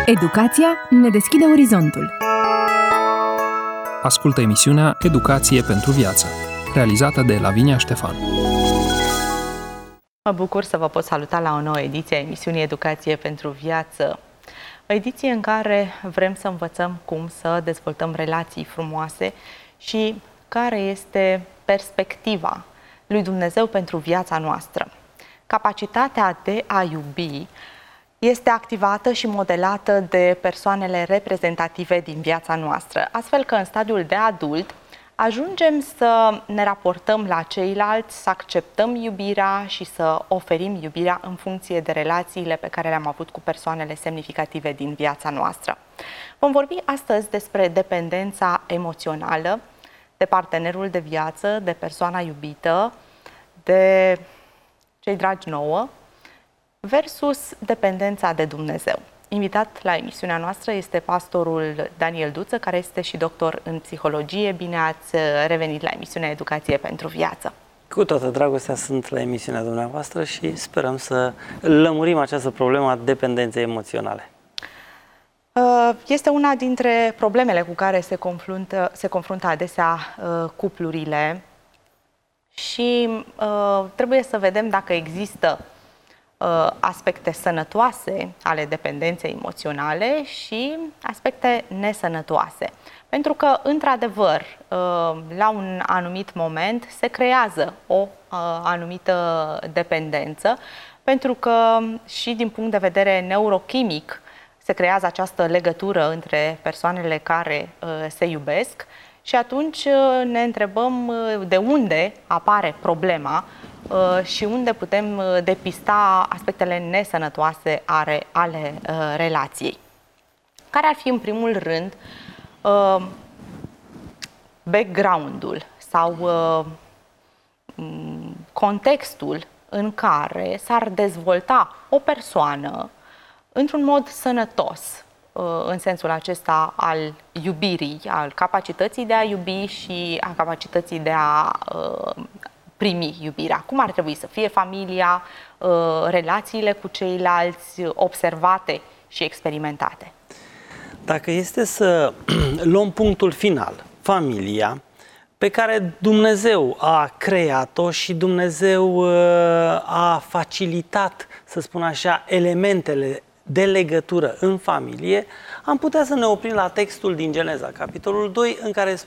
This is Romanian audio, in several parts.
Educația ne deschide orizontul. Ascultă emisiunea Educație pentru viață, realizată de Lavinia Ștefan. Mă bucur să vă pot saluta la o nouă ediție a emisiunii Educație pentru viață. O ediție în care vrem să învățăm cum să dezvoltăm relații frumoase și care este perspectiva lui Dumnezeu pentru viața noastră. Capacitatea de a iubi este activată și modelată de persoanele reprezentative din viața noastră, astfel că în stadiul de adult ajungem să ne raportăm la ceilalți, să acceptăm iubirea și să oferim iubirea în funcție de relațiile pe care le-am avut cu persoanele semnificative din viața noastră. Vom vorbi astăzi despre dependența emoțională, de partenerul de viață, de persoana iubită, de cei dragi nouă, versus dependența de Dumnezeu. Invitat la emisiunea noastră este pastorul Daniel Duță, care este și doctor în psihologie. Bine ați revenit la emisiunea Educație pentru viață. Cu toată dragostea sunt la emisiunea dumneavoastră și sperăm să lămurim această problemă a dependenței emoționale. Este una dintre problemele cu care se confruntă adesea cuplurile și trebuie să vedem dacă există aspecte sănătoase ale dependenței emoționale și aspecte nesănătoase. Pentru că, într-adevăr, la un anumit moment se creează o anumită dependență, pentru că și din punct de vedere neurochimic se creează această legătură între persoanele care se iubesc și atunci ne întrebăm de unde apare problema și unde putem depista aspectele nesănătoase ale relației. Care ar fi, în primul rând, background-ul sau contextul în care s-ar dezvolta o persoană într-un mod sănătos, în sensul acesta al iubirii, al capacității de a iubi și a capacității de a primi iubirea. Cum ar trebui să fie familia, relațiile cu ceilalți observate și experimentate? Dacă este să luăm punctul final, familia, pe care Dumnezeu a creat-o și Dumnezeu a facilitat, să spun așa, elementele de legătură în familie, am putea să ne oprim la textul din Geneza, capitolul 2, în care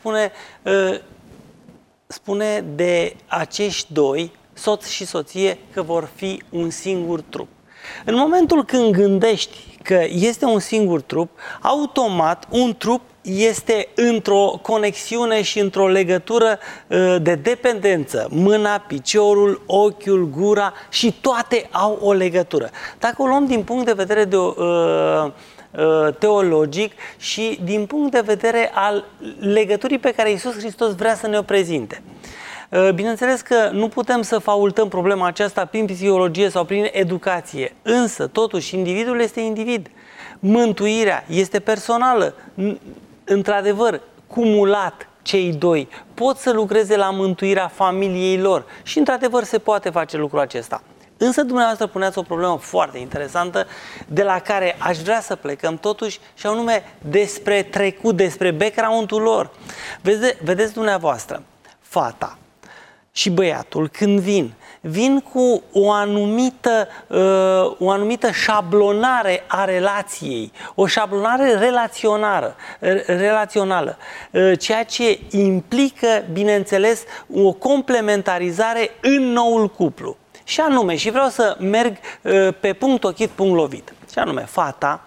spune de acești doi, soț și soție, că vor fi un singur trup. În momentul când gândești că este un singur trup, automat un trup este într-o conexiune și într-o legătură de dependență. Mâna, piciorul, ochiul, gura și toate au o legătură. Dacă o luăm din punct de vedere teologic și din punct de vedere al legăturii pe care Iisus Hristos vrea să ne-o prezinte. Bineînțeles că nu putem să faultăm problema aceasta prin psihologie sau prin educație, însă totuși individul este individ. Mântuirea este personală. Într-adevăr, cumulat cei doi pot să lucreze la mântuirea familiei lor și într-adevăr se poate face lucrul acesta. Însă dumneavoastră puneați o problemă foarte interesantă de la care aș vrea să plecăm totuși și anume despre trecut, despre background-ul lor. Vedeți dumneavoastră, fata și băiatul când vin cu o anumită șablonare a relației, o șablonare relațională, ceea ce implică, bineînțeles, o complementarizare în noul cuplu. Și anume, și vreau să merg pe punct ochit, punct lovit, și anume, fata,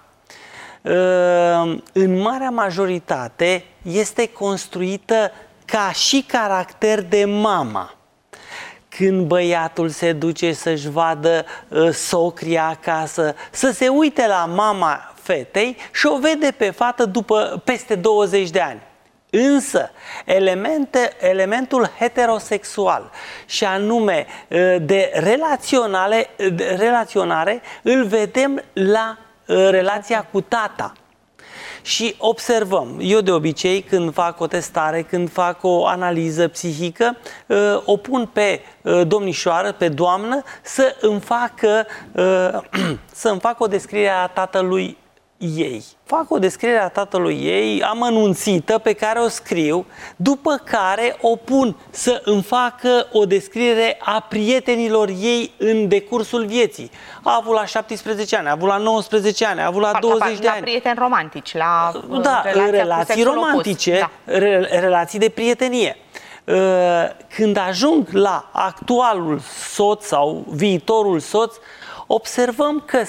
în marea majoritate, este construită ca și caracter de mama. Când băiatul se duce să-și vadă socria acasă, să se uite la mama fetei și o vede pe fată peste 20 de ani. Însă, elementul heterosexual și anume de relaționare îl vedem la relația cu tata. Și observăm, eu de obicei când fac o testare, când fac o analiză psihică, o pun pe domnișoară, pe doamnă, să îmi facă o descriere a tatălui ei. Fac o descriere a tatălui ei amănunțită pe care o scriu, după care o pun să îmi facă o descriere a prietenilor ei în decursul vieții. A avut la 17 ani, a avut la 19 ani, a avut la 20 de ani. La prieteni romantici, la relații romantice, relații de prietenie. Când ajung la actualul soț sau viitorul soț, observăm că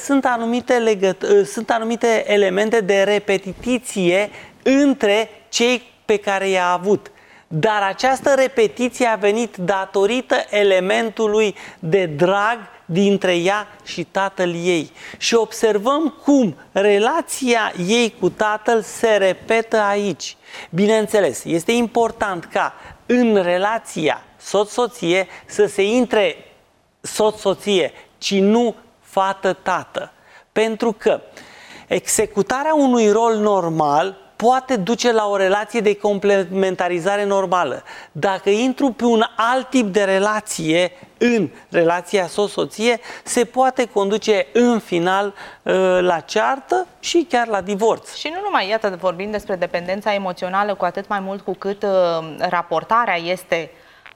sunt anumite elemente de repetiție între cei pe care i-a avut. Dar această repetiție a venit datorită elementului de drag dintre ea și tatăl ei. Și observăm cum relația ei cu tatăl se repetă aici. Bineînțeles, este important ca în relația soț-soție să se intre soț-soție, ci nu fată-tată. Pentru că executarea unui rol normal poate duce la o relație de complementarizare normală. Dacă intru pe un alt tip de relație în relația soț-soție, se poate conduce în final la ceartă și chiar la divorț. Și nu numai, iată, vorbim despre dependența emoțională, cu atât mai mult cu cât raportarea este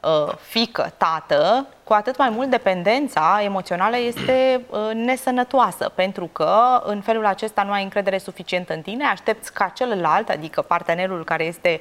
fiică-tată, cu atât mai mult dependența emoțională este nesănătoasă, pentru că în felul acesta nu ai încredere suficientă în tine, aștepți ca celălalt, adică partenerul care este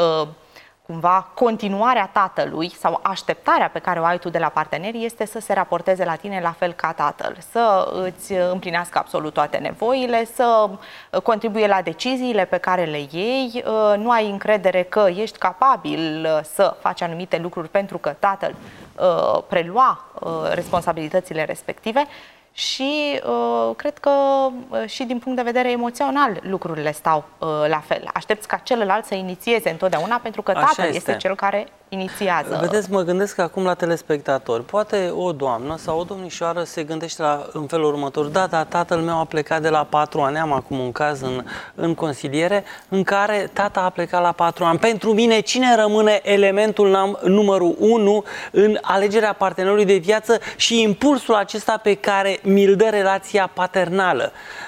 cumva continuarea tatălui sau așteptarea pe care o ai tu de la parteneri este să se raporteze la tine la fel ca tatăl, să îți împlinească absolut toate nevoile, să contribuie la deciziile pe care le iei, nu ai încredere că ești capabil să faci anumite lucruri pentru că tatăl prelua responsabilitățile respective. Și cred că și din punct de vedere emoțional lucrurile stau la fel. Aștepți ca celălalt să inițieze întotdeauna pentru că tatăl este cel care inițiază. Vedeți, mă gândesc acum la telespectatori. Poate o doamnă sau o domnișoară se gândește în felul următor: da, dar tatăl meu a plecat de la 4 ani. Am acum un caz în consiliere în care tata a plecat la 4 ani. Pentru mine, cine rămâne elementul numărul 1 în alegerea partenerului de viață și impulsul acesta pe care mi-l dă relația paternală?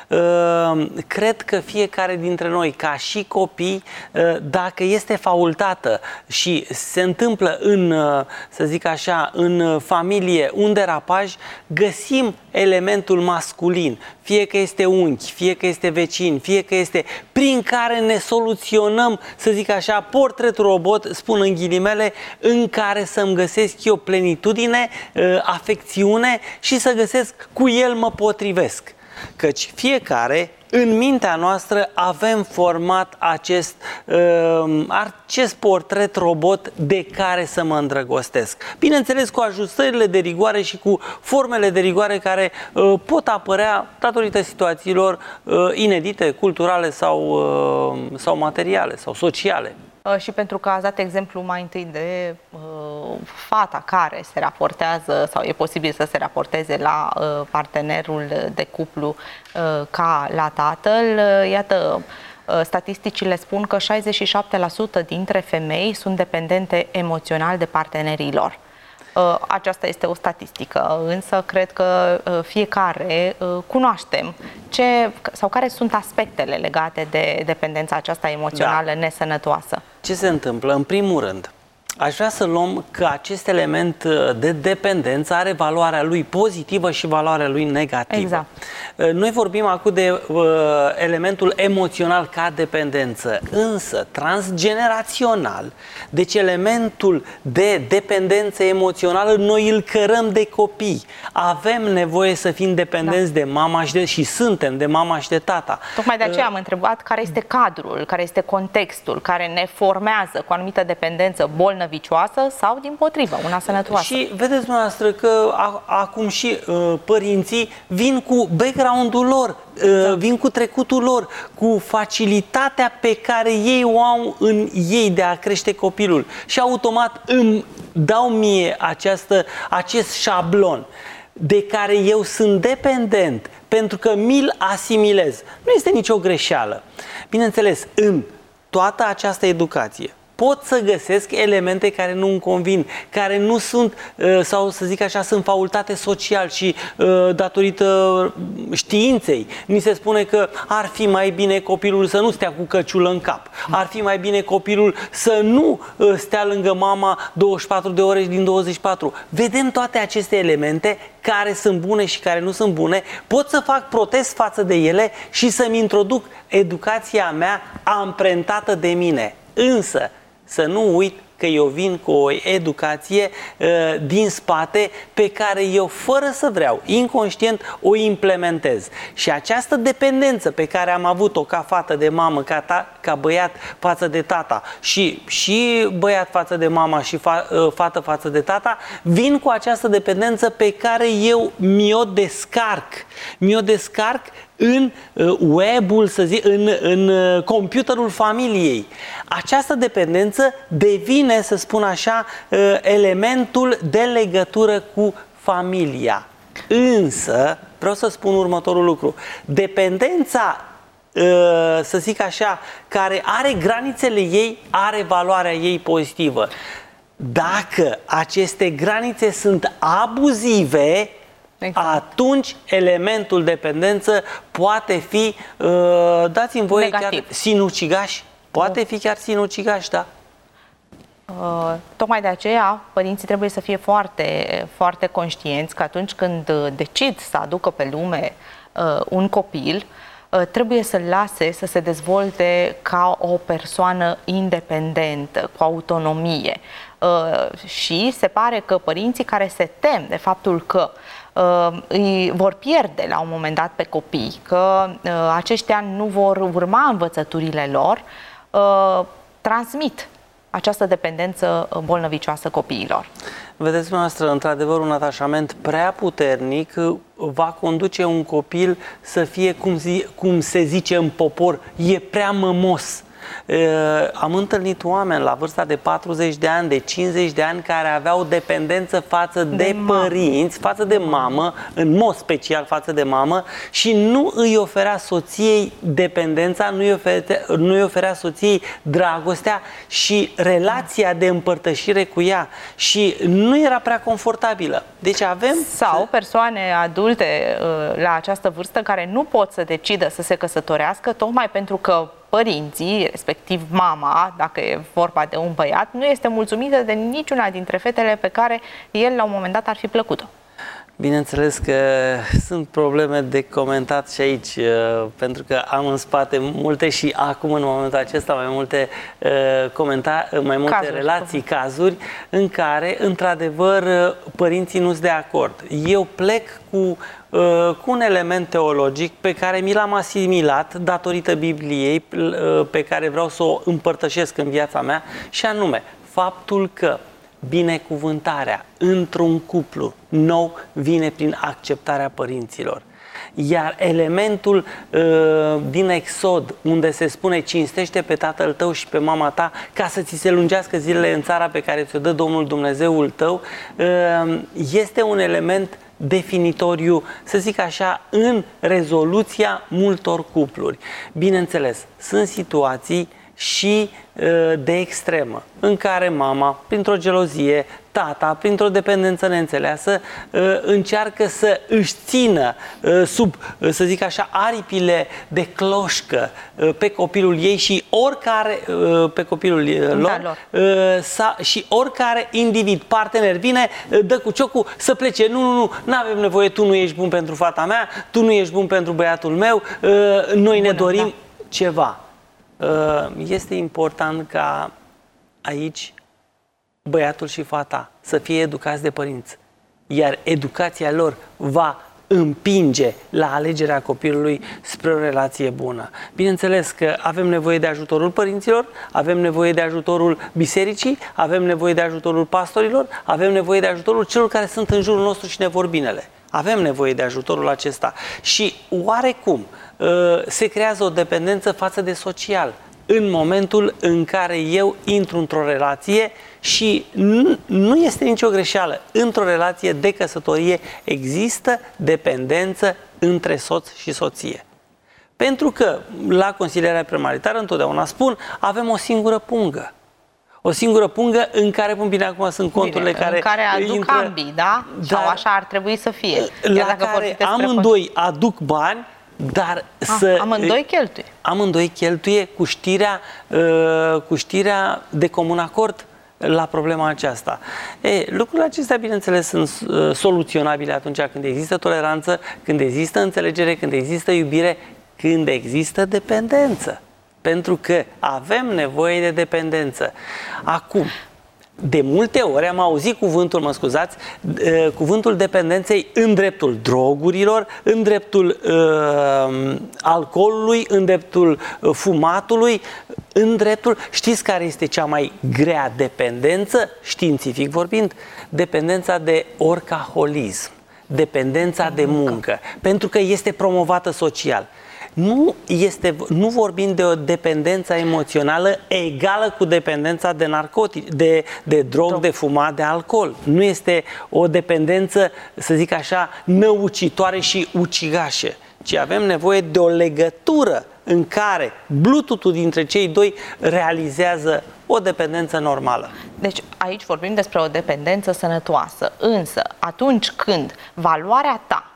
Cred că fiecare dintre noi, ca și copii, dacă este faultată și se întâmplă să zic așa, în familie un derapaj, găsim elementul masculin, fie că este unchi, fie că este vecin, fie că este prin care ne soluționăm, să zic așa, portretul robot, spun în ghilimele, în care să-mi găsesc eu plenitudine, afecțiune și să găsesc cu el mă potrivesc. Căci fiecare, în mintea noastră, avem format acest portret robot de care să mă îndrăgostesc. Bineînțeles, cu ajustările de rigoare și cu formele de rigoare care pot apărea datorită situațiilor inedite, culturale sau materiale sau sociale. Și pentru că ați dat exemplu mai întâi de fata care se raportează sau e posibil să se raporteze la partenerul de cuplu ca la tatăl, iată, statisticile spun că 67% dintre femei sunt dependente emoțional de partenerii lor. Aceasta este o statistică, însă cred că fiecare cunoaștem care sunt aspectele legate de dependența aceasta emoțională nesănătoasă. Ce se întâmplă? În primul rând, aș vrea să luăm că acest element de dependență are valoarea lui pozitivă și valoarea lui negativă. Exact. Noi vorbim acum de elementul emoțional ca dependență, însă transgenerațional, deci elementul de dependență emoțională noi îl cărăm de copii. Avem nevoie să fim dependenți de mama și suntem de mama și de tata. Tocmai de aceea am întrebat care este cadrul, care este contextul care ne formează cu anumită dependență bolnăvicioasă sau dimpotrivă, una sănătoasă. Și vedeți dumneavoastră că acum și părinții vin cu background-ul lor, vin cu trecutul lor, cu facilitatea pe care ei o au în ei de a crește copilul și automat îmi dau mie acest șablon de care eu sunt dependent pentru că mi-l asimilez. Nu este nicio greșeală. Bineînțeles, în toată această educație pot să găsesc elemente care nu îmi convin, care nu sunt, sau să zic așa, sunt faultate social și datorită științei. Ni se spune că ar fi mai bine copilul să nu stea cu căciulă în cap, ar fi mai bine copilul să nu stea lângă mama 24 de ore din 24. Vedem toate aceste elemente care sunt bune și care nu sunt bune, pot să fac protest față de ele și să-mi introduc educația mea amprentată de mine. Însă, să nu uit că eu vin cu o educație din spate pe care eu, fără să vreau, inconștient, o implementez. Și această dependență pe care am avut-o ca fată de mamă, ca băiat față de tata și băiat față de mama și fată față de tata, vin cu această dependență pe care eu mi-o descarc. Mi-o descarc în web-ul, să zic, în computerul familiei. Această dependență devine, să spun așa, elementul de legătură cu familia. Însă, vreau să spun următorul lucru. Dependența, să zic așa, care are granițele ei, are valoarea ei pozitivă. Dacă aceste granițe sunt abuzive, exact, atunci elementul dependență poate fi, dați-mi voie, negativ, chiar sinucigaș. Poate fi chiar sinucigaș, da? Tocmai de aceea, părinții trebuie să fie foarte, foarte conștienți că atunci când decid să aducă pe lume un copil, trebuie să-l lase să se dezvolte ca o persoană independentă, cu autonomie. Și se pare că părinții care se tem de faptul că îi vor pierde la un moment dat pe copii, că aceștia nu vor urma învățăturile lor, transmit această dependență bolnăvicioasă copiilor. Vedeți, dumneavoastră, într-adevăr, un atașament prea puternic va conduce un copil să fie, cum se zice în popor, e prea mămos. Am întâlnit oameni la vârsta de 40 de ani, de 50 de ani, care aveau dependență față de părinți, față de mamă, în mod special față de mamă, și nu îi oferea soției dependența, nu îi oferea soției dragostea și relația de împărtășire cu ea, și nu era prea confortabilă. Deci avem... Sau persoane adulte la această vârstă care nu pot să decidă să se căsătorească tocmai pentru că părinții, respectiv mama, dacă e vorba de un băiat, nu este mulțumită de niciuna dintre fetele pe care el la un moment dat ar fi plăcut-o. Bineînțeles că sunt probleme de comentat și aici, pentru că am în spate multe și acum, în momentul acesta, mai multe cazuri, relații, cazuri în care, într-adevăr, părinții nu sunt de acord. Eu plec cu un element teologic pe care mi l-am asimilat datorită Bibliei, pe care vreau să o împărtășesc în viața mea, și anume faptul că binecuvântarea într-un cuplu nou vine prin acceptarea părinților. Iar elementul din Exod, unde se spune cinstește pe tatăl tău și pe mama ta ca să ți se lungească zilele în țara pe care ți-o dă Domnul Dumnezeul tău, este un element definitoriu, să zic așa, în rezoluția multor cupluri. Bineînțeles, sunt situații și de extremă, în care mama, printr-o gelozie, tata, printr-o dependență neînțeleasă, încearcă să își țină sub, să zic așa, aripile de cloșcă pe copilul ei și oricare, pe copilul lor, și oricare individ, partener, vine, dă cu ciocul să plece. Nu avem nevoie, tu nu ești bun pentru fata mea, tu nu ești bun pentru băiatul meu, noi ne dorim ceva. Este important ca aici băiatul și fata să fie educați de părinți, iar educația lor va împinge la alegerea copilului spre o relație bună. Bineînțeles că avem nevoie de ajutorul părinților, avem nevoie de ajutorul bisericii, avem nevoie de ajutorul pastorilor, avem nevoie de ajutorul celor care sunt în jurul nostru și ne vor binele. Avem nevoie de ajutorul acesta. Și oarecum se creează o dependență față de social în momentul în care eu intru într-o relație și nu este nicio greșeală. Într-o relație de căsătorie există dependență între soț și soție. Pentru că la consilierea premaritală întotdeauna spun, avem o singură pungă. O singură pungă în care, bine, acum sunt conturile în care aduc ambii, da? Dar sau așa ar trebui să fie. La care amândoi aduc bani, dar amândoi cheltuie cu știrea de comun acord la problema aceasta. Lucrurile acestea, bineînțeles, sunt soluționabile atunci când există toleranță, când există înțelegere, când există iubire, când există dependență. Pentru că avem nevoie de dependență. Acum, de multe ori am auzit cuvântul dependenței în dreptul drogurilor, în dreptul alcoolului, în dreptul fumatului, în dreptul... Știți care este cea mai grea dependență, științific vorbind? Dependența de orcaholism, dependența de muncă, pentru că este promovată social. Nu vorbim de o dependență emoțională egală cu dependența de narcotici, de drog, de fumat, de alcool. Nu este o dependență, să zic așa, năucitoare și ucigașe, ci avem nevoie de o legătură în care Bluetooth-ul dintre cei doi realizează o dependență normală. Deci aici vorbim despre o dependență sănătoasă, însă atunci când valoarea ta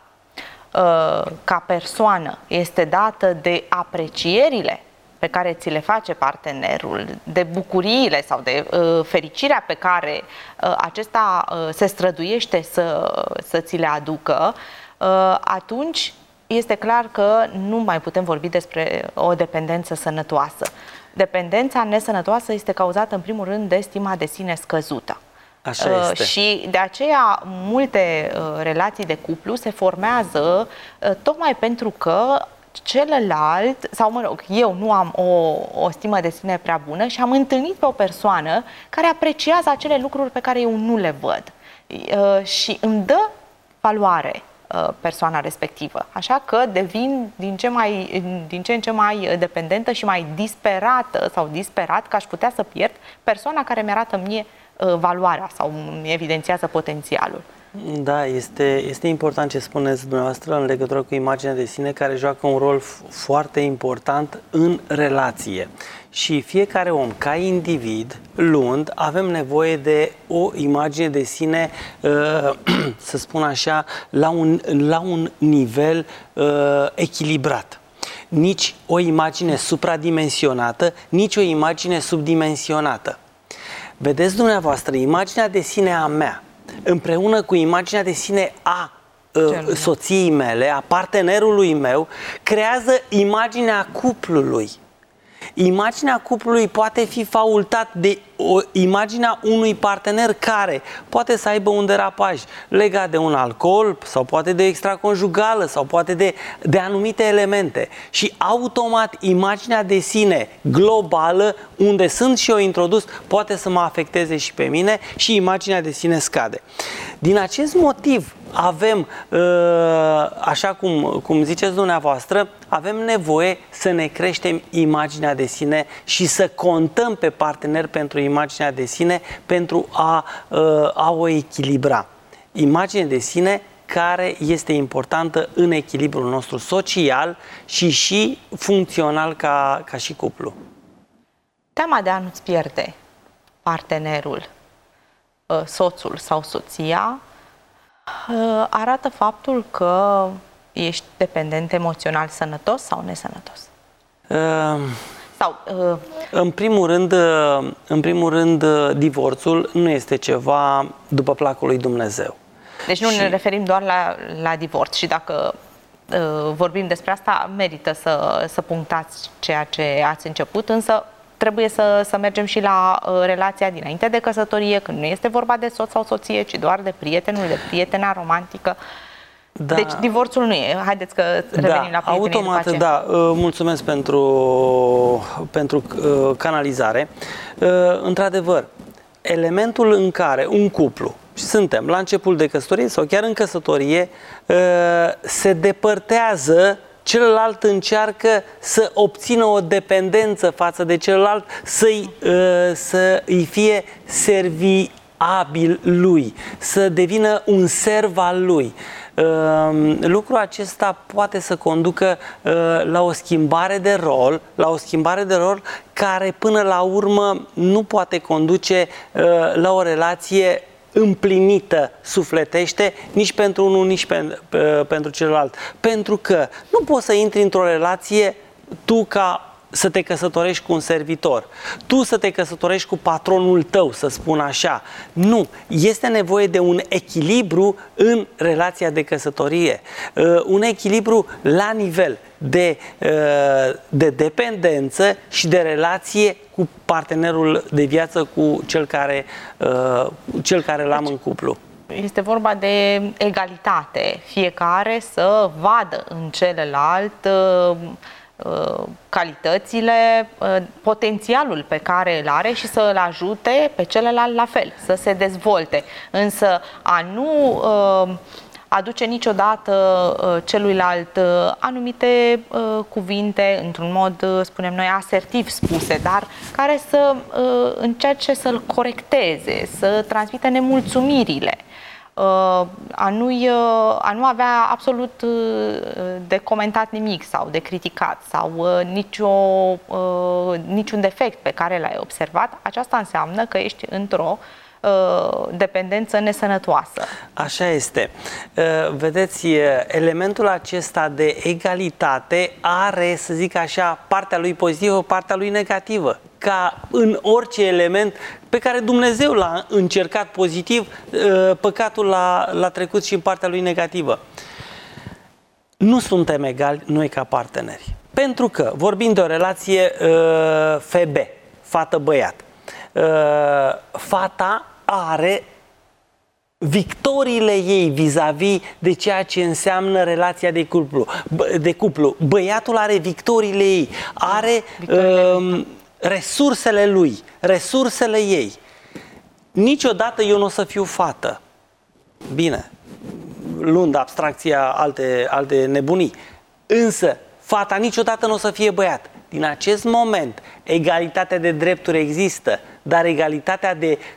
ca persoană este dată de aprecierile pe care ți le face partenerul, de bucuriile sau de fericirea pe care acesta se străduiește să ți le aducă, atunci este clar că nu mai putem vorbi despre o dependență sănătoasă. Dependența nesănătoasă este cauzată în primul rând de stima de sine scăzută. Așa este. Și de aceea multe relații de cuplu se formează tocmai pentru că celălalt, sau mă rog, eu nu am o stimă de sine prea bună și am întâlnit pe o persoană care apreciază acele lucruri pe care eu nu le văd și îmi dă valoare persoana respectivă. Așa că devin din ce în ce mai dependentă și mai disperată sau disperat că aș putea să pierd persoana care mi-arată mie valoarea sau îmi evidențiază potențialul. Da, este important ce spuneți dumneavoastră în legătură cu imaginea de sine, care joacă un rol foarte important în relație. Și fiecare om, ca individ, luând, avem nevoie de o imagine de sine, să spun așa, la un nivel echilibrat. Nici o imagine supradimensionată, nici o imagine subdimensionată. Vedeți dumneavoastră, imaginea de sine a mea, împreună cu imaginea de sine a soției mele, a partenerului meu, creează imaginea cuplului. Imaginea cuplului poate fi faultat de imaginea unui partener care poate să aibă un derapaj legat de un alcool sau poate de extraconjugală sau poate de anumite elemente. Și automat imaginea de sine globală, unde sunt și eu introdus, poate să mă afecteze și pe mine și imaginea de sine scade. Din acest motiv avem, așa cum ziceți dumneavoastră, avem nevoie să ne creștem imaginea de sine și să contăm pe partener pentru imaginea de sine pentru a o echilibra. Imagine de sine care este importantă în echilibrul nostru social și funcțional ca și cuplu. Teama de a nu-ți pierde partenerul, soțul sau soția, arată faptul că ești dependent emoțional sănătos sau nesănătos? În primul rând, divorțul nu este ceva după placul lui Dumnezeu. Deci nu ne referim doar la divorț și dacă vorbim despre asta, merită să punctați ceea ce ați început, însă trebuie să mergem și la relația dinainte de căsătorie, când nu este vorba de soț sau soție, ci doar de prietenul, de prietena romantică. Da. Deci divorțul nu e. Haideți că revenim la prietenie. Automat, da. Mulțumesc pentru canalizare. Într-adevăr, elementul în care un cuplu, și suntem la început de căsătorie sau chiar în căsătorie, se depărtează, celălalt încearcă să obțină o dependență față de celălalt, să îi fie serviabil lui, să devină un serv al lui. lucrul acesta poate să conducă la o schimbare de rol, care până la urmă nu poate conduce la o relație împlinită sufletește, nici pentru unul, nici pentru celălalt. Pentru că nu poți să intri într-o relație tu ca să te căsătorești cu un servitor, tu să te căsătorești cu patronul tău, să spun așa. Nu, este nevoie de un echilibru în relația de căsătorie, un echilibru la nivel de dependență și de relație cu partenerul de viață, cu cel care l-am în cuplu. Este vorba de egalitate, fiecare să vadă în celălalt calitățile, potențialul pe care îl are și să îl ajute pe celălalt la fel, să se dezvolte. Însă a nu aduce niciodată celuilalt anumite cuvinte într-un mod, spunem noi, asertiv spuse, dar care să încerce să-l corecteze, să transmită nemulțumirile. A nu avea absolut de comentat nimic sau de criticat sau niciun defect pe care l-ai observat, aceasta înseamnă că ești într-o dependență nesănătoasă. Așa este. Vedeți, elementul acesta de egalitate are, să zic așa, partea lui pozitivă, partea lui negativă. Ca în orice element pe care Dumnezeu l-a încercat pozitiv, păcatul l-a trecut și în partea lui negativă. Nu suntem egali noi ca parteneri. Pentru că vorbim de o relație FB, fată-băiat. Fata are victoriile ei vis-a-vis de ceea ce înseamnă relația de cuplu. Băiatul are victoriile ei, are resursele lui, resursele ei. Niciodată eu nu o să fiu fată. Bine, luând abstracția alte nebunii. Însă, fata niciodată nu o să fie băiat. Din acest moment, egalitatea de drepturi există, dar egalitatea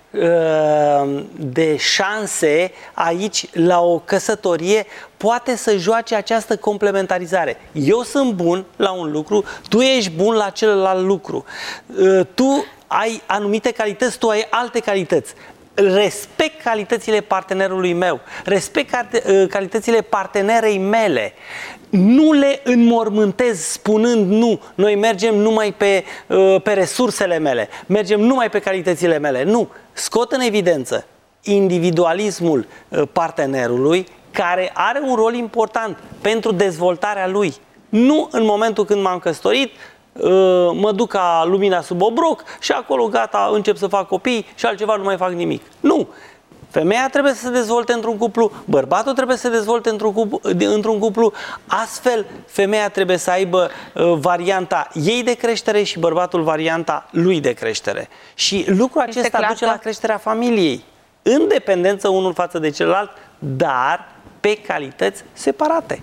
de șanse aici, la o căsătorie, poate să joace această complementarizare. Eu sunt bun la un lucru, tu ești bun la celălalt lucru. Tu ai anumite calități, tu ai alte calități. Respect calitățile partenerului meu, respect calitățile partenerei mele. Nu le înmormântez spunând nu, noi mergem numai pe resursele mele, mergem numai pe calitățile mele. Nu, scot în evidență individualismul partenerului, care are un rol important pentru dezvoltarea lui. Nu în momentul când m-am căsătorit, mă duc ca lumina sub obroc și acolo gata, încep să fac copii și altceva nu mai fac nimic. Nu! Femeia trebuie să se dezvolte într-un cuplu, bărbatul trebuie să se dezvolte într-un cuplu, astfel femeia trebuie să aibă varianta ei de creștere și bărbatul varianta lui de creștere. Și lucrul acesta duce la creșterea familiei, în dependență unul față de celălalt, dar pe calități separate.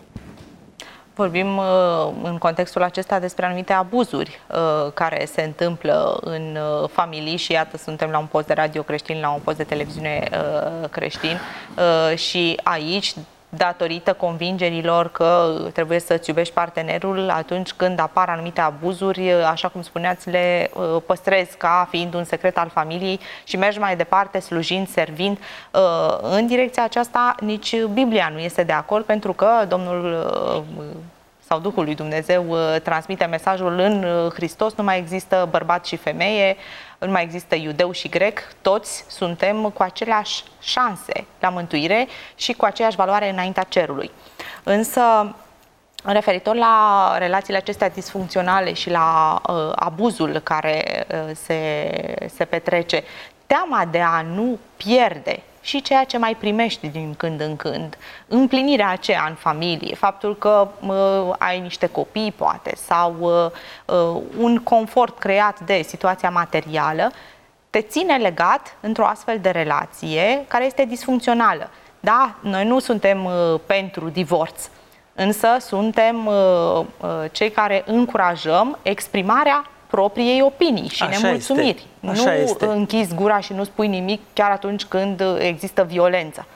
Vorbim în contextul acesta despre anumite abuzuri care se întâmplă în familii și iată, suntem la un post de radio creștin, la un post de televiziune creștin și aici, datorită convingerilor că trebuie să-ți iubești partenerul, atunci când apar anumite abuzuri, așa cum spuneați, le păstrezi ca fiind un secret al familiei și mergi mai departe slujind, servind. În direcția aceasta nici Biblia nu este de acord, pentru că Domnul sau Duhul lui Dumnezeu transmite mesajul: în Hristos nu mai există bărbat și femeie, nu mai există iudeu și grec, toți suntem cu aceleași șanse la mântuire și cu aceeași valoare înaintea cerului. Însă, referitor la relațiile acestea disfuncționale și la abuzul care se petrece, teama de a nu pierde și ceea ce mai primești din când în când, împlinirea aceea în familie, faptul că ai niște copii, poate, sau un confort creat de situația materială, te ține legat într-o astfel de relație care este disfuncțională. Da, noi nu suntem pentru divorț, însă suntem cei care încurajăm exprimarea propriei opinii și nemulțumiri. Nu închizi gura și nu spui nimic chiar atunci când există violență.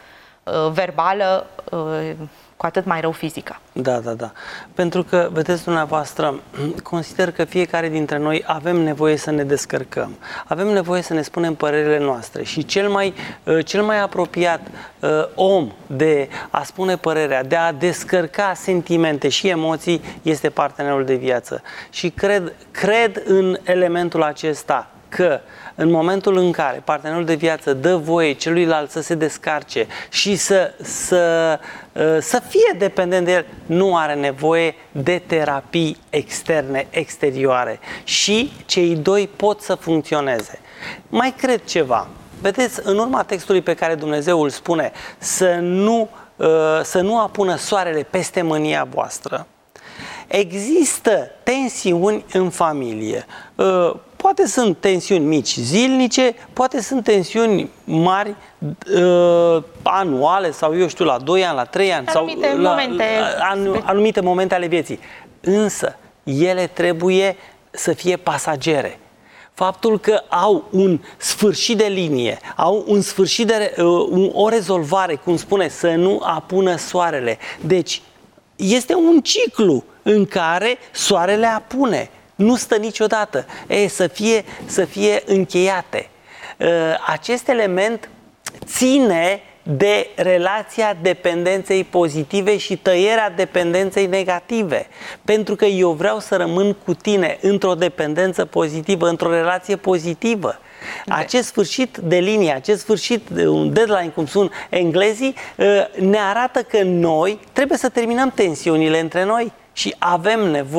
verbală, cu atât mai rău fizică. Da, da, da. Pentru că, vedeți dumneavoastră, consider că fiecare dintre noi avem nevoie să ne descărcăm. Avem nevoie să ne spunem părerile noastre și cel mai apropiat om de a spune părerea, de a descărca sentimente și emoții, este partenerul de viață. Și cred în elementul acesta, că în momentul în care partenerul de viață dă voie celuilalt să se descarce și să fie dependent de el, nu are nevoie de terapii externe, exterioare, și cei doi pot să funcționeze. Mai cred ceva. Vedeți, în urma textului pe care Dumnezeu îl spune să nu apună soarele peste mânia voastră, există tensiuni în familie. Poate sunt tensiuni mici zilnice, poate sunt tensiuni mari anuale sau eu știu la 2 ani, la 3 ani Anumite sau anumite momente ale vieții. Însă ele trebuie să fie pasagere. Faptul că au un sfârșit de linie, au un sfârșit de o rezolvare, cum spune, să nu apună soarele. Deci este un ciclu în care soarele apune. Nu stă niciodată. Să fie încheiate. Acest element ține de relația dependenței pozitive și tăierea dependenței negative. Pentru că eu vreau să rămân cu tine într-o dependență pozitivă, într-o relație pozitivă. Acest sfârșit de linie, acest sfârșit, un deadline, cum spun englezii, ne arată că noi trebuie să terminăm tensiunile între noi și avem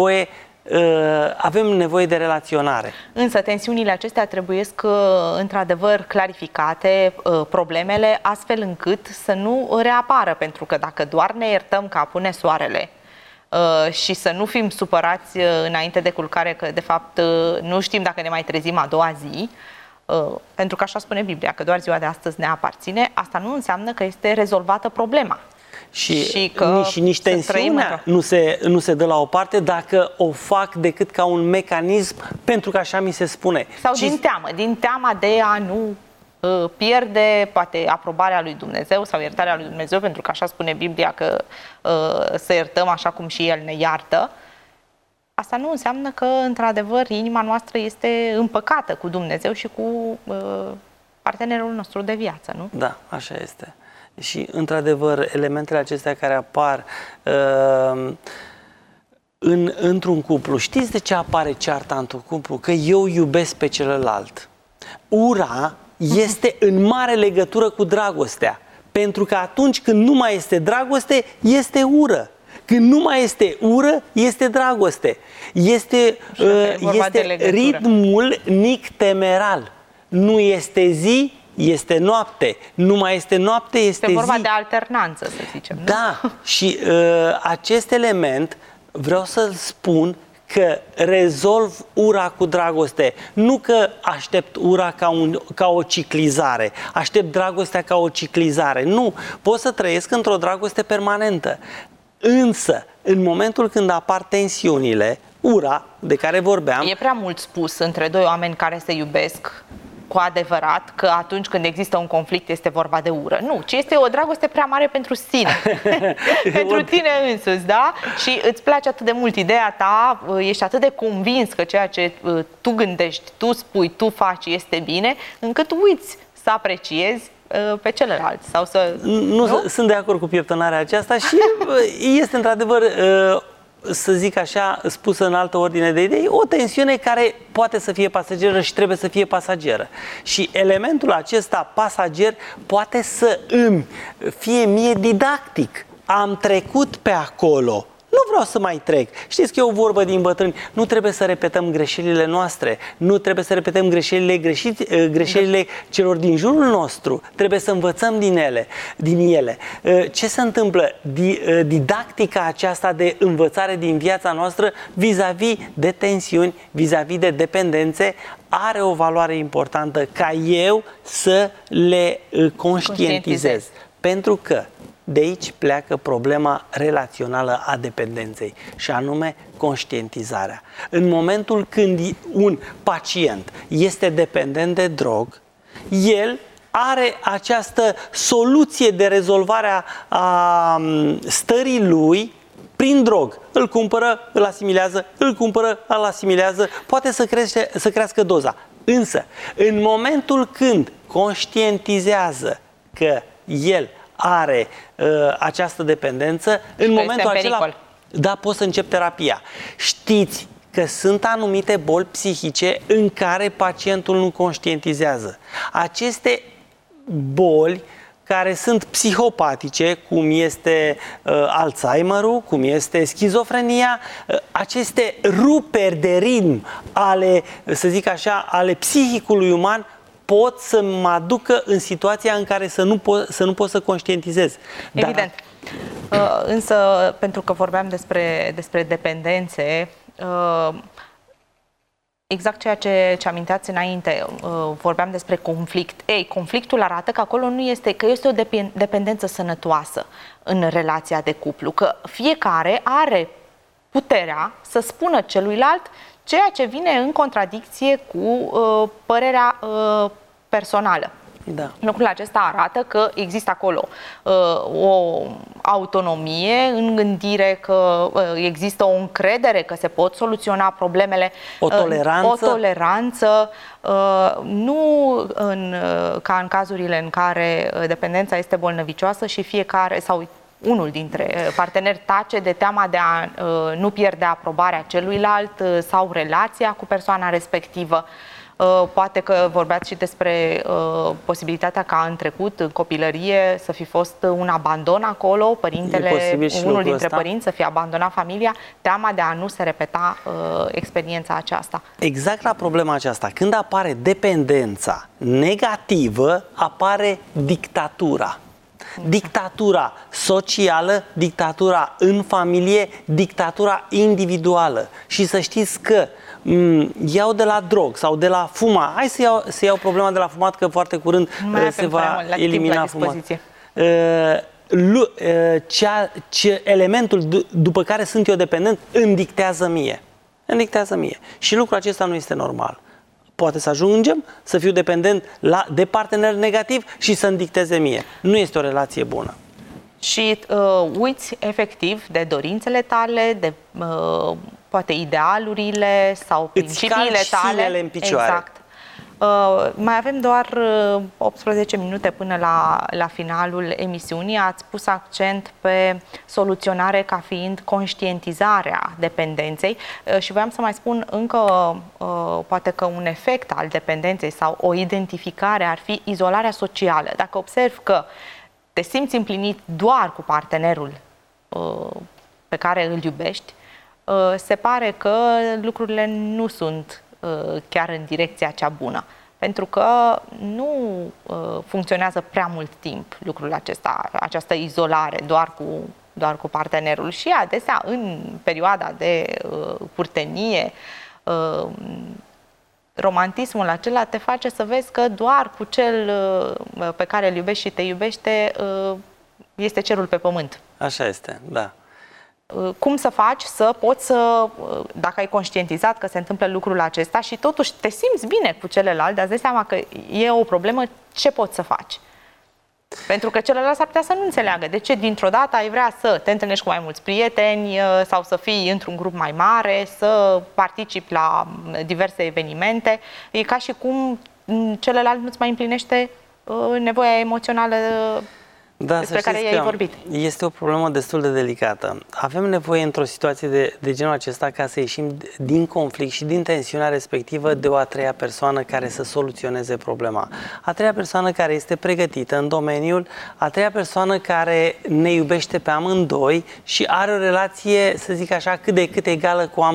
nevoie de relaționare. Însă tensiunile acestea trebuie într-adevăr clarificate, problemele, astfel încât să nu reapară, pentru că dacă doar ne iertăm că apune soarele și să nu fim supărați înainte de culcare că de fapt nu știm dacă ne mai trezim a doua zi, pentru că așa spune Biblia, că doar ziua de astăzi ne aparține, asta nu înseamnă că este rezolvată problema. Și nici tensiunea nu se dă la o parte dacă o fac decât ca un mecanism, pentru că așa mi se spune. Sau din teama de a nu pierde poate aprobarea lui Dumnezeu sau iertarea lui Dumnezeu, pentru că așa spune Biblia că să iertăm așa cum și El ne iartă. Asta nu înseamnă că, într-adevăr, inima noastră este împăcată cu Dumnezeu și cu partenerul nostru de viață, nu? Da, așa este. Și, într-adevăr, elementele acestea care apar într-un cuplu, știți de ce apare cearta într-un cuplu? Că eu iubesc pe celălalt. Ura este în mare legătură cu dragostea, pentru că atunci când nu mai este dragoste, este ură. Când nu mai este ură, este dragoste. Este ritmul nictemeral. Nu este zi, este noapte. Nu mai este noapte, este zi. Este vorba de alternanță, să zicem. Da, nu? Și acest element vreau să-l spun că rezolv ura cu dragoste. Nu că aștept ura ca o ciclizare, aștept dragostea ca o ciclizare. Nu, pot să trăiesc într-o dragoste permanentă. Însă, în momentul când apar tensiunile, ura de care vorbeam... E prea mult spus între doi oameni care se iubesc cu adevărat că atunci când există un conflict este vorba de ură. Nu, ci este o dragoste prea mare pentru sine. Pentru tine însuți, da? Și îți place atât de mult ideea ta, ești atât de convins că ceea ce tu gândești, tu spui, tu faci este bine, încât uiți să apreciezi pe celălalt. Sau să... Nu? Sunt de acord cu pieptănarea aceasta și este într-adevăr, să zic așa, spusă în altă ordine de idei, o tensiune care poate să fie pasageră și trebuie să fie pasageră. Și elementul acesta pasager poate să îmi fie mie didactic. Am trecut pe acolo. Nu vreau să mai trec. Știți că e o vorbă din bătrâni. Nu trebuie să repetăm greșelile noastre. Nu trebuie să repetăm greșelile celor din jurul nostru. Trebuie să învățăm din ele. Ce se întâmplă? Didactica aceasta de învățare din viața noastră vis-a-vis de tensiuni, vis-a-vis de dependențe, are o valoare importantă ca eu să le conștientizez. Pentru că de aici pleacă problema relațională a dependenței, și anume conștientizarea. În momentul când un pacient este dependent de drog, el are această soluție de rezolvare a stării lui prin drog. Îl cumpără, îl asimilează, îl cumpără, îl asimilează, poate să crească doza. Însă, în momentul când conștientizează că el are această dependență, în momentul acela, da, poți să începi terapia. Știți că sunt anumite boli psihice în care pacientul nu conștientizează. Aceste boli care sunt psihopatice, cum este Alzheimerul, cum este schizofrenia, aceste ruperi de ritm ale, să zic așa, ale psihicului uman pot să mă aducă în situația în care să nu pot să conștientizez. Evident. Însă, pentru că vorbeam despre dependențe, exact ceea ce aminteați înainte, vorbeam despre conflict. Conflictul arată că acolo nu este, că este o dependență sănătoasă în relația de cuplu, că fiecare are puterea să spună celuilalt ceea ce vine în contradicție cu părerea personală. Da. Lucrul acesta arată că există acolo o autonomie în gândire, că există o încredere că se pot soluționa problemele, o toleranță, nu ca în cazurile în care dependența este bolnăvicioasă și fiecare sau unul dintre parteneri tace de teama de a nu pierde aprobarea celuilalt sau relația cu persoana respectivă. Poate că vorbeați și despre posibilitatea ca în trecut, în copilărie, să fi fost un abandon acolo, părintele, unul dintre părinți să fie abandonat familia, teama de a nu se repeta experiența aceasta. Exact la problema aceasta, când apare dependența negativă, apare dictatura. Dictatura socială, dictatura în familie, dictatura individuală. Și să știți că iau de la drog sau de la fumat. Hai să iau problema de la fumat, că foarte curând se va elimina fumat. Elementul după care sunt eu dependent îmi dictează mie. Îmi dictează mie. Și lucrul acesta nu este normal. Poate să ajungem să fiu dependent de partener negativ și să-mi dicteze mie. Nu este o relație bună. Și uiți efectiv de dorințele tale, de poate idealurile sau principiile tale. În picioare. Exact. Mai avem doar 18 minute până la finalul emisiunii. Ați pus accent pe soluționare ca fiind conștientizarea dependenței și voiam să mai spun încă poate că un efect al dependenței sau o identificare ar fi izolarea socială. Dacă observ că te simți împlinit doar cu partenerul pe care îl iubești, se pare că lucrurile nu sunt chiar în direcția cea bună. Pentru că nu funcționează prea mult timp lucrul acesta, această izolare doar cu partenerul. Și adesea, în perioada de curtenie, romantismul acela te face să vezi că doar cu cel pe care îl iubești și te iubește este cerul pe pământ. Așa este, da. Cum să faci să poți să, dacă ai conștientizat că se întâmplă lucrul acesta și totuși te simți bine cu celălalt, dar îți dai seama că e o problemă, ce poți să faci? Pentru că celălalt s-ar putea să nu înțeleagă. De ce dintr-o dată ai vrea să te întâlnești cu mai mulți prieteni sau să fii într-un grup mai mare, să participi la diverse evenimente. E ca și cum celălalt nu-ți mai împlinește nevoia emoțională despre care i-ai vorbit. Este o problemă destul de delicată. Avem nevoie într-o situație de genul acesta ca să ieșim din conflict și din tensiunea respectivă de o a treia persoană care să soluționeze problema. A treia persoană care este pregătită în domeniul, a treia persoană care ne iubește pe amândoi și are o relație, să zic așa, cât de cât egală cu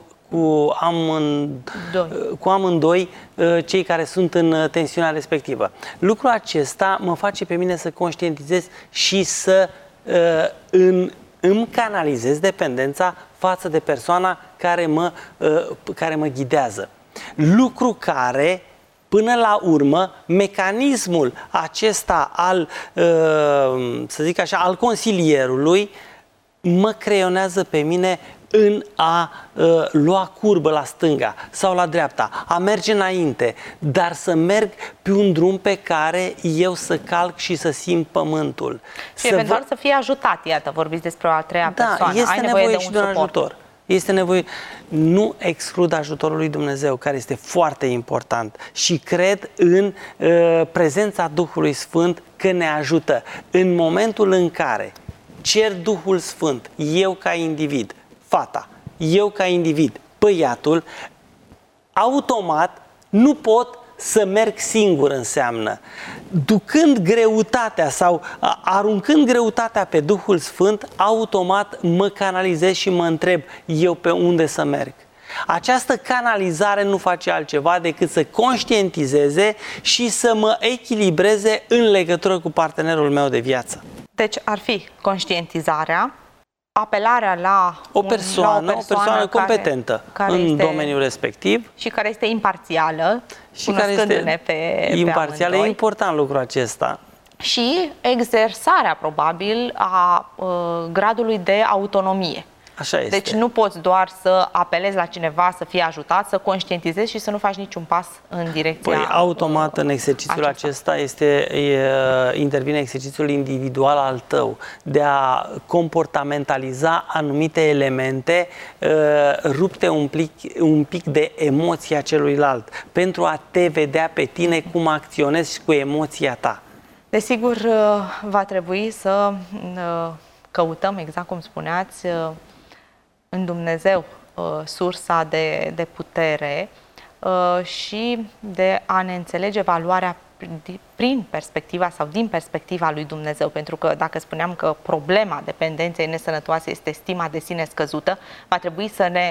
amândoi cei care sunt în tensiunea respectivă. Lucrul acesta mă face pe mine să conștientizez și să îmi canalizez dependența față de persoana care mă ghidează. Lucru care, până la urmă, mecanismul acesta să zic așa, al consilierului mă creionează pe mine în a lua curbă la stânga sau la dreapta, a merge înainte, dar să merg pe un drum pe care eu să calc și să simt pământul. Și eventual să fie ajutat, iată, vorbiți despre o a treia persoană. Este ai nevoie de și un de un suport. ajutor. Este nevoie, nu exclud ajutorul lui Dumnezeu, care este foarte important și cred în prezența Duhului Sfânt că ne ajută. În momentul în care cer Duhul Sfânt, eu ca individ, fata, eu ca individ, băiatul, automat nu pot să merg singur, înseamnă. Ducând greutatea sau aruncând greutatea pe Duhul Sfânt, automat mă canalizez și mă întreb eu pe unde să merg. Această canalizare nu face altceva decât să conștientizeze și să mă echilibreze în legătură cu partenerul meu de viață. Deci ar fi conștientizarea, apelarea la o persoană competentă care în este, domeniul respectiv și care este imparțială, și care este imparțială. E important lucrul acesta. Și exersarea, probabil, a gradului de autonomie. Așa este. Deci nu poți doar să apelezi la cineva să fie ajutat, să conștientizezi și să nu faci niciun pas în direcția automat în exercițiul acesta intervine exercițiul individual al tău de a comportamentaliza anumite elemente rupte un pic de emoția celuilalt, pentru a te vedea pe tine cum acționezi cu emoția ta. Desigur, va trebui să căutăm, exact cum spuneați, în Dumnezeu sursa de putere și de a ne înțelege valoarea prin perspectiva sau din perspectiva lui Dumnezeu. Pentru că dacă spuneam că problema dependenței nesănătoase este stima de sine scăzută, va trebui să ne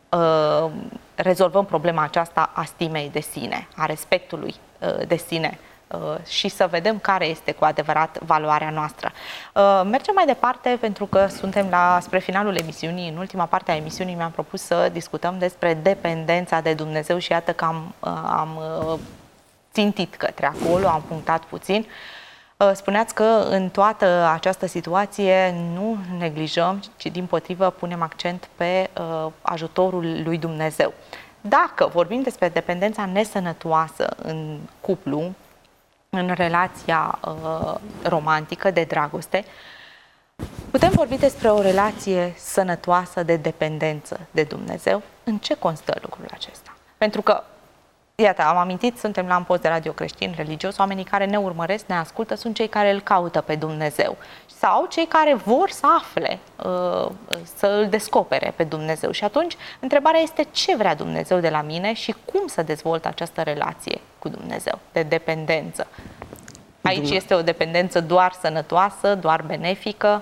rezolvăm problema aceasta a stimei de sine, a respectului de sine și să vedem care este cu adevărat valoarea noastră. Mergem mai departe pentru că suntem spre finalul emisiunii. În ultima parte a emisiunii mi-am propus să discutăm despre dependența de Dumnezeu și iată că am țintit către acolo, am punctat puțin. Spuneați că în toată această situație nu neglijăm, ci dimpotrivă punem accent pe ajutorul lui Dumnezeu. Dacă vorbim despre dependența nesănătoasă în cuplu, în relația romantică de dragoste, putem vorbi despre o relație sănătoasă de dependență de Dumnezeu? În ce constă lucrul acesta? Pentru că, iată, am amintit, suntem la un post de radio creștin, religios, oamenii care ne urmăresc, ne ascultă, sunt cei care îl caută pe Dumnezeu sau cei care vor să afle, să îl descopere pe Dumnezeu. Și atunci, întrebarea este ce vrea Dumnezeu de la mine și cum să dezvolt această relație cu Dumnezeu, de dependență. Aici este o dependență doar sănătoasă, doar benefică?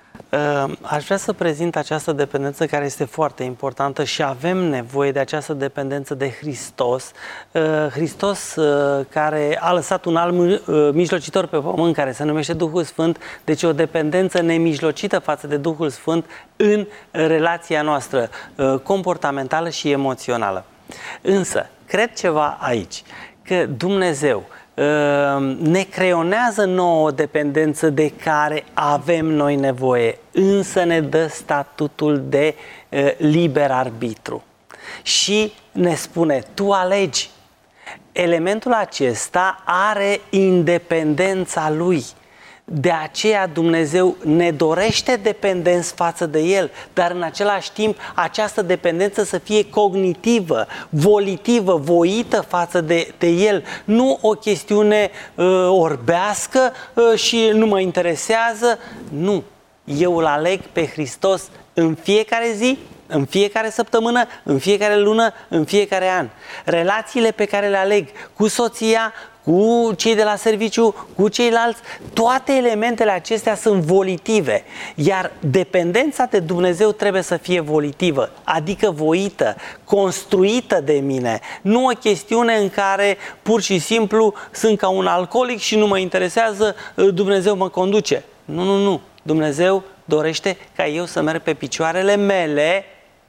Aș vrea să prezint această dependență care este foarte importantă și avem nevoie de această dependență de Hristos. Hristos care a lăsat un alt mijlocitor pe pământ care se numește Duhul Sfânt, deci o dependență nemijlocită față de Duhul Sfânt în relația noastră comportamentală și emoțională. Însă, cred ceva aici, că Dumnezeu ne creionează nouă o dependență de care avem noi nevoie, însă ne dă statutul de liber arbitru. Și ne spune, tu alegi. Elementul acesta are independența lui. De aceea Dumnezeu ne dorește dependenți față de El, dar în același timp această dependență să fie cognitivă, volitivă, voită față de El. Nu o chestiune orbească și nu mă interesează. Nu. Eu îl aleg pe Hristos în fiecare zi, în fiecare săptămână, în fiecare lună, în fiecare an. Relațiile pe care le aleg cu soția, cu cei de la serviciu, cu ceilalți, toate elementele acestea sunt volitive, iar dependența de Dumnezeu trebuie să fie volitivă, adică voită, construită de mine, nu o chestiune în care pur și simplu sunt ca un alcoolic și nu mă interesează, Dumnezeu mă conduce. Nu. Dumnezeu dorește ca eu să merg pe picioarele mele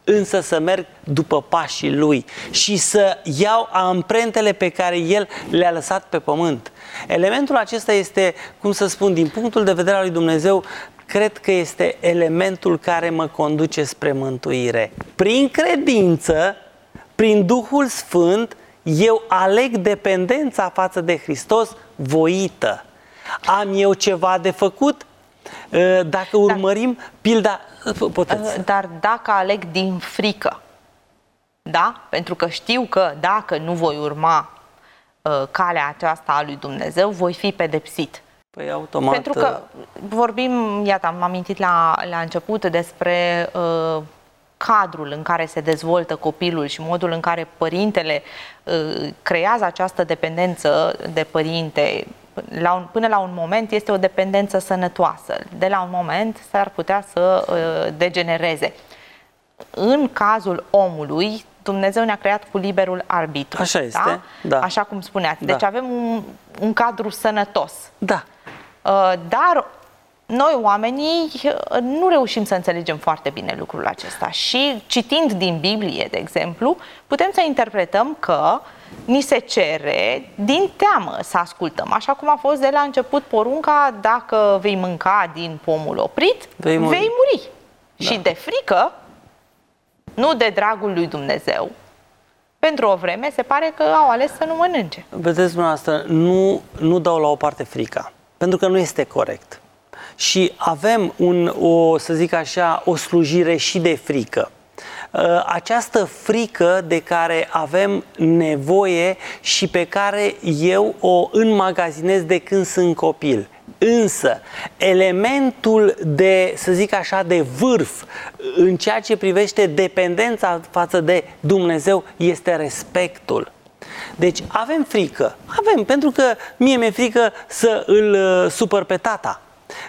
însă să merg după pașii Lui și să iau amprentele pe care El le-a lăsat pe pământ. Elementul acesta este, cum să spun, din punctul de vedere al lui Dumnezeu, cred că este elementul care mă conduce spre mântuire. Prin credință, prin Duhul Sfânt, eu aleg dependența față de Hristos voită. Am eu ceva de făcut? Dacă urmărim pilda... Puteți. Dar dacă aleg din frică, da? Pentru că știu că dacă nu voi urma calea aceasta a lui Dumnezeu, voi fi pedepsit. Păi automat... Pentru că vorbim, iată, am amintit la început despre cadrul în care se dezvoltă copilul și modul în care părintele creează această dependență de părinte. Până la un moment este o dependență sănătoasă. De la un moment s-ar putea să degenereze. În cazul omului, Dumnezeu ne-a creat cu liberul arbitru. Așa este, da? Da. Așa cum spuneați. Da. Deci avem un cadru sănătos. Da. Dar noi, oamenii, nu reușim să înțelegem foarte bine lucrul acesta. Și citind din Biblie, de exemplu, putem să interpretăm că ni se cere din teamă să ascultăm. Așa cum a fost de la început porunca: dacă vei mânca din pomul oprit, vei muri. Da. Și de frică, nu de dragul lui Dumnezeu, pentru o vreme se pare că au ales să nu mănânce. Vedeți, dumneavoastră, nu dau la o parte frica, pentru că nu este corect. Și avem să zic așa, o slujire și de frică. Această frică de care avem nevoie și pe care eu o înmagazinez de când sunt copil. Însă, elementul de, să zic așa, de vârf în ceea ce privește dependența față de Dumnezeu este respectul. Deci avem frică. Avem, pentru că mie mi-e frică să îl supăr pe tata.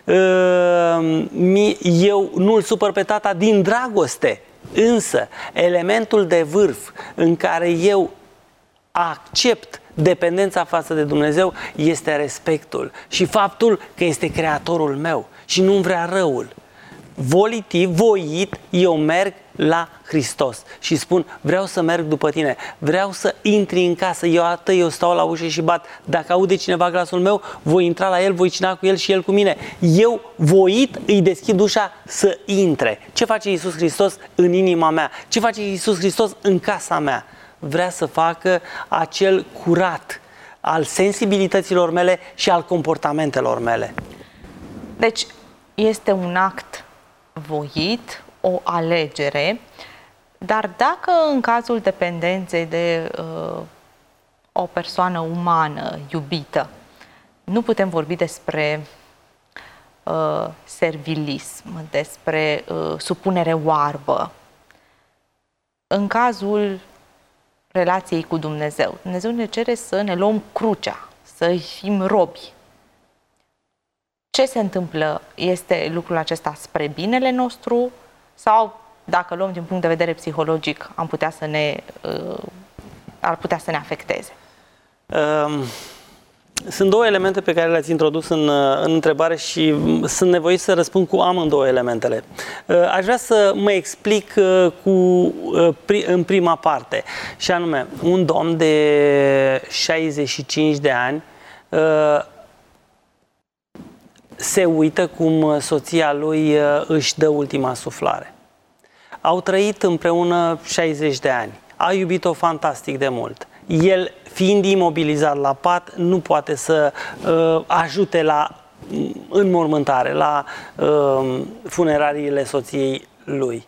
Eu nu îl supăr pe tata din dragoste. Însă, elementul de vârf în care eu accept dependența față de Dumnezeu este respectul și faptul că este Creatorul meu și nu-mi vrea răul. Volitiv, voit, eu merg la Hristos și spun: vreau să merg după tine, vreau să intri în casă, eu stau la ușă și bat, dacă aude cineva glasul meu, voi intra la el, voi cina cu el și el cu mine. Eu voit îi deschid ușa să intre. Ce face Iisus Hristos în inima mea? Ce face Iisus Hristos în casa mea? Vrea să facă acel curat al sensibilităților mele și al comportamentelor mele. Deci este un act voit, o alegere, dar dacă în cazul dependenței de o persoană umană, iubită, nu putem vorbi despre servilism, despre supunere oarbă. În cazul relației cu Dumnezeu, Dumnezeu ne cere să ne luăm crucea, să fim robi. Ce se întâmplă? Este lucrul acesta spre binele nostru sau, dacă luăm din punct de vedere psihologic, ar putea să ne afecteze? Sunt două elemente pe care le-ați introdus în întrebare și sunt nevoit să răspund cu amândouă elementele. Aș vrea să mă explic în prima parte, și anume, un domn de 65 de ani se uită cum soția lui își dă ultima suflare. Au trăit împreună 60 de ani. A iubit-o fantastic de mult. El, fiind imobilizat la pat, nu poate să ajute la înmormântare, la funerariile soției lui.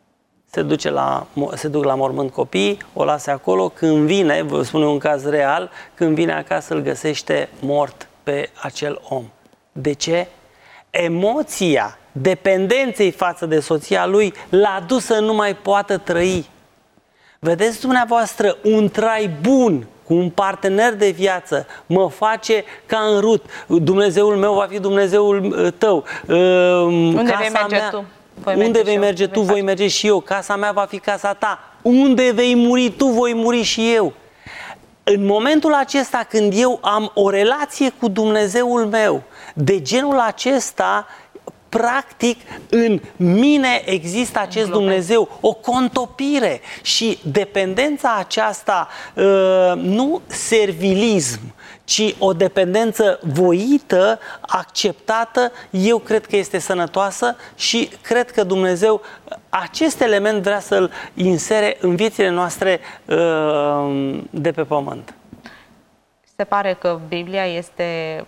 Se duc la mormânt copiii, o lasă acolo. Când vine, vă spun un caz real, când vine acasă îl găsește mort pe acel om. De ce? Emoția dependenței față de soția lui l-a dus să nu mai poată trăi. Vedeți dumneavoastră, un trai bun cu un partener de viață mă face ca în Rut. Dumnezeul meu va fi Dumnezeul tău. Unde vei merge tu? Unde vei merge tu, voi merge și eu. Casa mea va fi casa ta. Unde vei muri tu, voi muri și eu. În momentul acesta, când eu am o relație cu Dumnezeul meu, de genul acesta, practic în mine există acest Dumnezeu, o contopire și dependența aceasta, nu servilism, ci o dependență voită, acceptată, eu cred că este sănătoasă și cred că Dumnezeu acest element vrea să-l insere în viețile noastre de pe pământ. Se pare că Biblia este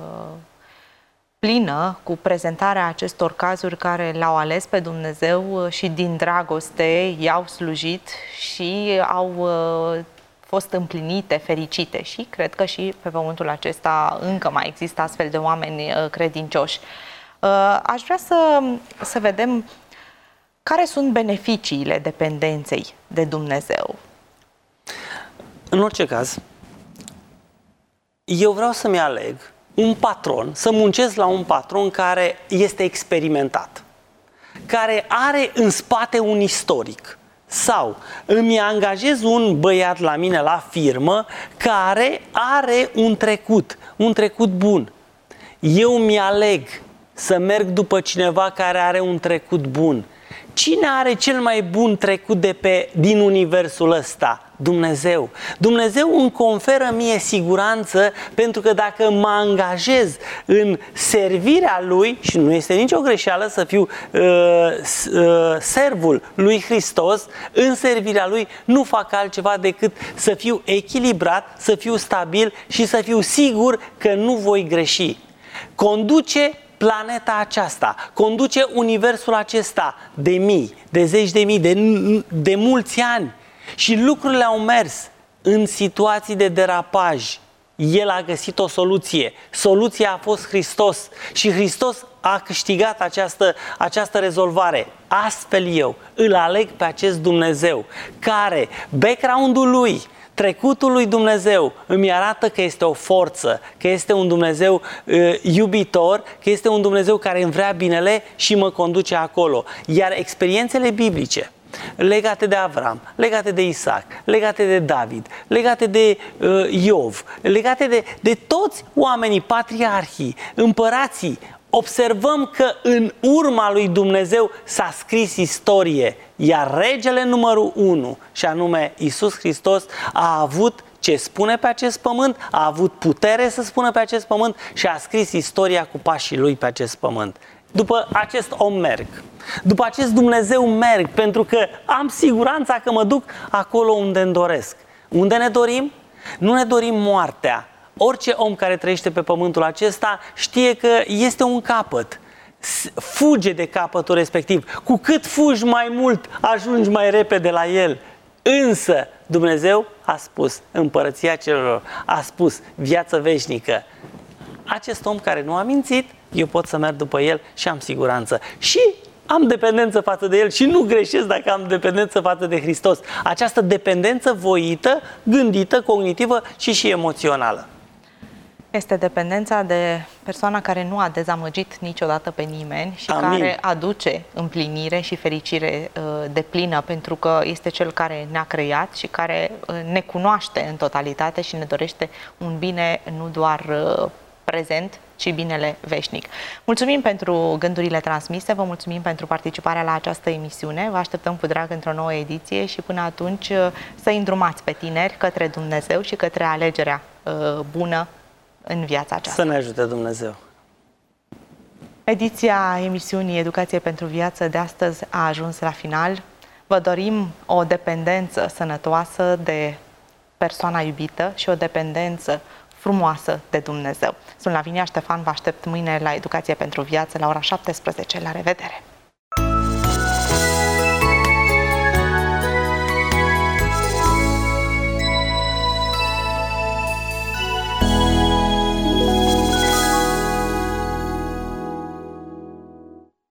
plină cu prezentarea acestor cazuri care l-au ales pe Dumnezeu și din dragoste i-au slujit și au fost împlinite, fericite și cred că și pe pământul acesta încă mai există astfel de oameni credincioși. Aș vrea să vedem care sunt beneficiile dependenței de Dumnezeu. În orice caz, eu vreau să-mi aleg un patron, să muncesc la un patron care este experimentat, care are în spate un istoric. Sau îmi angajez un băiat la mine la firmă care are un trecut bun. Eu mi-aleg să merg după cineva care are un trecut bun. Cine are cel mai bun trecut din universul ăsta? Dumnezeu. Dumnezeu îmi conferă mie siguranță pentru că dacă mă angajez în servirea Lui, și nu este nicio greșeală să fiu servul lui Hristos, în servirea Lui nu fac altceva decât să fiu echilibrat, să fiu stabil și să fiu sigur că nu voi greși. Conduce planeta aceasta, conduce universul acesta de mii, de zeci de mii, de mulți ani. Și lucrurile au mers în situații de derapaj. El a găsit o soluție. Soluția a fost Hristos și Hristos a câștigat această rezolvare. Astfel eu îl aleg pe acest Dumnezeu care, background-ul lui, trecutul lui Dumnezeu îmi arată că este o forță, că este un Dumnezeu iubitor, că este un Dumnezeu care îmi vrea binele și mă conduce acolo. Iar experiențele biblice legate de Avram, legate de Isaac, legate de David, legate de Iov, legate de toți oamenii, patriarhii, împărații, observăm că în urma lui Dumnezeu s-a scris istorie, iar regele numărul 1, și anume Iisus Hristos, a avut ce spune pe acest pământ, a avut putere să spună pe acest pământ și a scris istoria cu pașii lui pe acest pământ. După acest om merg, după acest Dumnezeu merg, pentru că am siguranța că mă duc acolo unde îmi doresc. Unde ne dorim? Nu ne dorim moartea. Orice om care trăiește pe pământul acesta știe că este un capăt. Fuge de capătul respectiv. Cu cât fugi mai mult, ajungi mai repede la el. Însă Dumnezeu a spus împărăția celor, a spus viață veșnică. Acest om care nu a mințit, eu pot să merg după el și am siguranță. Și am dependență față de el și nu greșesc dacă am dependență față de Hristos. Această dependență voită, gândită, cognitivă și emoțională. Este dependența de persoana care nu a dezamăgit niciodată pe nimeni și care aduce împlinire și fericire deplină, pentru că este cel care ne-a creat și care ne cunoaște în totalitate și ne dorește un bine nu doar prezent, ci binele veșnic. Mulțumim pentru gândurile transmise, vă mulțumim pentru participarea la această emisiune, vă așteptăm cu drag într-o nouă ediție și până atunci să îndrumați pe tineri către Dumnezeu și către alegerea bună în viața aceasta. Să ne ajute Dumnezeu! Ediția emisiunii Educație pentru Viață de astăzi a ajuns la final. Vă dorim o dependență sănătoasă de persoana iubită și o dependență frumoasă de Dumnezeu. Sunt Lavinia Ștefan, vă aștept mâine la Educație pentru Viață la ora 17. La revedere!